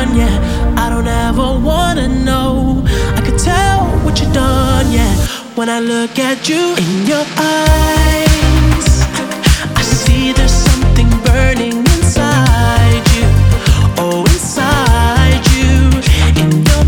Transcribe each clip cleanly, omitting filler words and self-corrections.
done, yeah. I don't ever wanna know. I could tell what you done, yeah. When I look at you in your eyes, I see there's something burning inside you. Oh, inside you, in your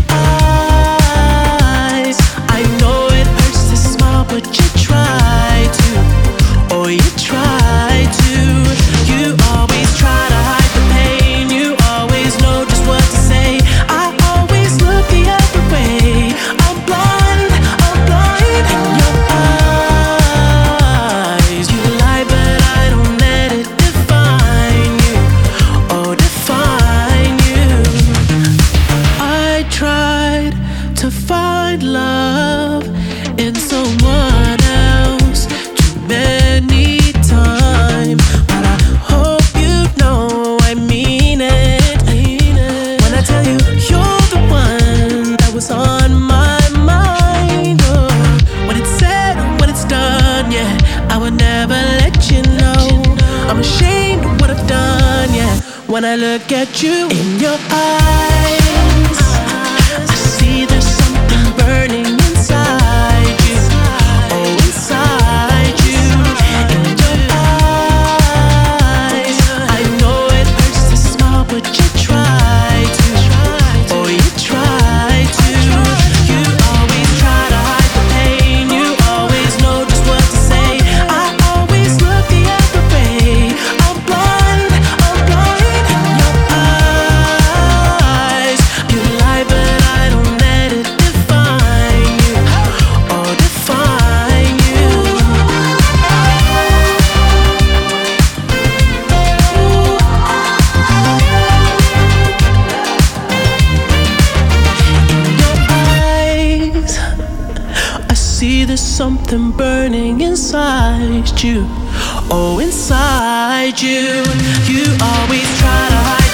eyes. I know it hurts to smile, but you try to. Oh, you try to. You always try to hide the pain. You always know just what to say. I always look the other way. I'm blind in your eyes. You lie, but I don't let it define you. Oh, define you. I tried to find love in someone else too many times, but I hope you know I mean it. When I tell you you're the one that was on my mind, oh, when it's said, when it's done, yeah, I would never let you know. I'm ashamed of what I've done, yeah. When I look at you in your eyes, I see there's something burning inside you. Oh, inside you, in your eyes. I know it hurts to smile, but you try to. Oh, you try to. You always try to hide the pain. You always know just what to say. I always look the other way. I'm blind in your eyes. You lie, but I don't let it define you. Oh, define you. In your eyes, I see there's something burning inside you. Oh, inside you. You always try to hide